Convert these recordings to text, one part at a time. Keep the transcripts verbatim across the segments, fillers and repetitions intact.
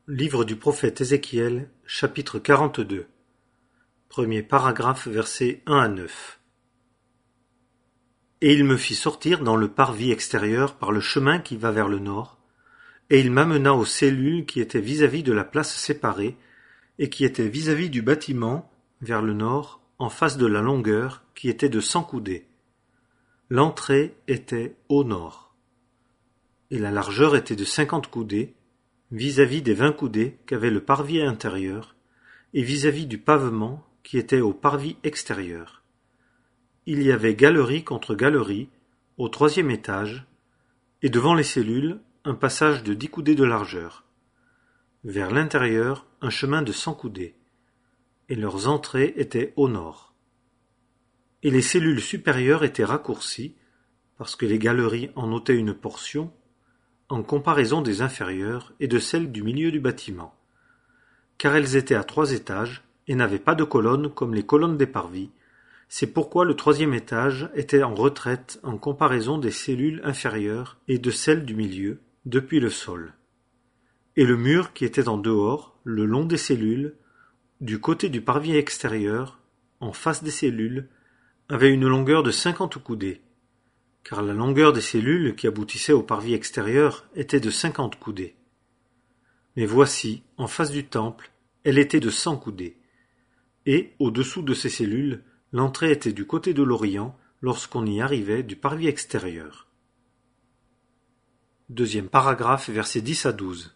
Livre du prophète Ézéchiel, chapitre quarante-deux. Premier paragraphe, versets un à neuf. Et il me fit sortir dans le parvis extérieur par le chemin qui va vers le nord, et il m'amena aux cellules qui étaient vis-à-vis de la place séparée, et qui étaient vis-à-vis du bâtiment, vers le nord, en face de la longueur, qui était de cent coudées. L'entrée était au nord. Et la largeur était de cinquante coudées, vis-à-vis des vingt coudées qu'avait le parvis intérieur, et vis-à-vis du pavement qui était au parvis extérieur. Il y avait galerie contre galerie, au troisième étage, et devant les cellules, un passage de dix coudées de largeur. Vers l'intérieur, un chemin de cent coudées, et leurs entrées étaient au nord. Et les cellules supérieures étaient raccourcies, parce que les galeries en ôtaient une portion, en comparaison des inférieures et de celles du milieu du bâtiment, car elles étaient à trois étages et n'avaient pas de colonnes comme les colonnes des parvis. C'est pourquoi le troisième étage était en retraite en comparaison des cellules inférieures et de celles du milieu, depuis le sol. Et le mur qui était en dehors, le long des cellules, du côté du parvis extérieur, en face des cellules, avait une longueur de cinquante coudées, car la longueur des cellules qui aboutissaient au parvis extérieur était de cinquante coudées. Mais voici, en face du temple, elle était de cent coudées, et, au-dessous de ces cellules, l'entrée était du côté de l'Orient lorsqu'on y arrivait du parvis extérieur. Deuxième paragraphe, versets dix à douze.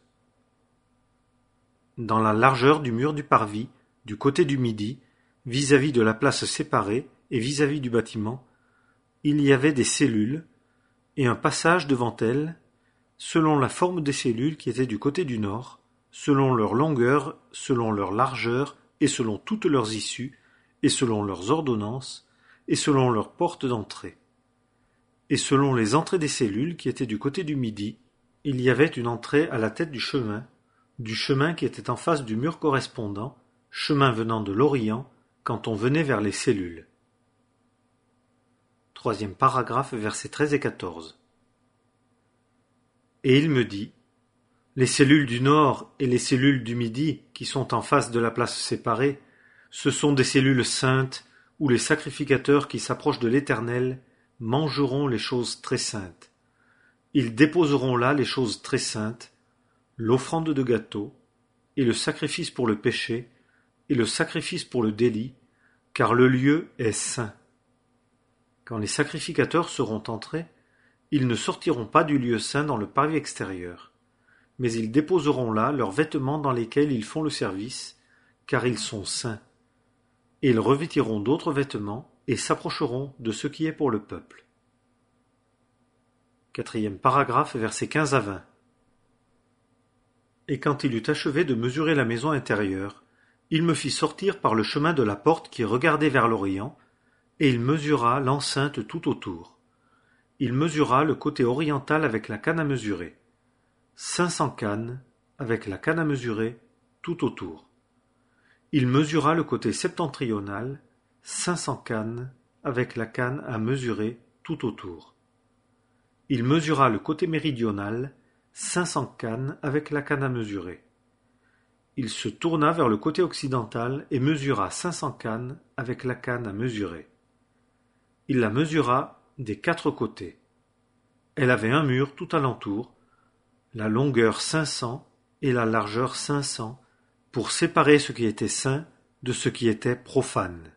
Dans la largeur du mur du parvis, du côté du midi, vis-à-vis de la place séparée et vis-à-vis du bâtiment, il y avait des cellules et un passage devant elles, selon la forme des cellules qui étaient du côté du nord, selon leur longueur, selon leur largeur et selon toutes leurs issues, et selon leurs ordonnances, et selon leurs portes d'entrée. Et selon les entrées des cellules qui étaient du côté du midi, il y avait une entrée à la tête du chemin, du chemin qui était en face du mur correspondant, chemin venant de l'Orient, quand on venait vers les cellules. Troisième paragraphe, versets treize et quatorze. Et il me dit, les cellules du nord et les cellules du midi, qui sont en face de la place séparée, ce sont des cellules saintes, où les sacrificateurs qui s'approchent de l'Éternel mangeront les choses très saintes. Ils déposeront là les choses très saintes, l'offrande de gâteau, et le sacrifice pour le péché, et le sacrifice pour le délit, car le lieu est saint. Quand les sacrificateurs seront entrés, ils ne sortiront pas du lieu saint dans le parvis extérieur, mais ils déposeront là leurs vêtements dans lesquels ils font le service, car ils sont saints. Et ils revêtiront d'autres vêtements et s'approcheront de ce qui est pour le peuple. Quatrième paragraphe, versets quinze à vingt. Et quand il eut achevé de mesurer la maison intérieure, il me fit sortir par le chemin de la porte qui regardait vers l'Orient, et il mesura l'enceinte tout autour. Il mesura le côté oriental avec la canne à mesurer. Cinq cents cannes avec la canne à mesurer tout autour. Il mesura le côté septentrional, cinq cents cannes avec la canne à mesurer tout autour. Il mesura le côté méridional, cinq cents cannes avec la canne à mesurer. Il se tourna vers le côté occidental et mesura cinq cents cannes avec la canne à mesurer. Il la mesura des quatre côtés. Elle avait un mur tout alentour, la longueur cinq cents et la largeur cinq cents, pour séparer ce qui était saint de ce qui était profane.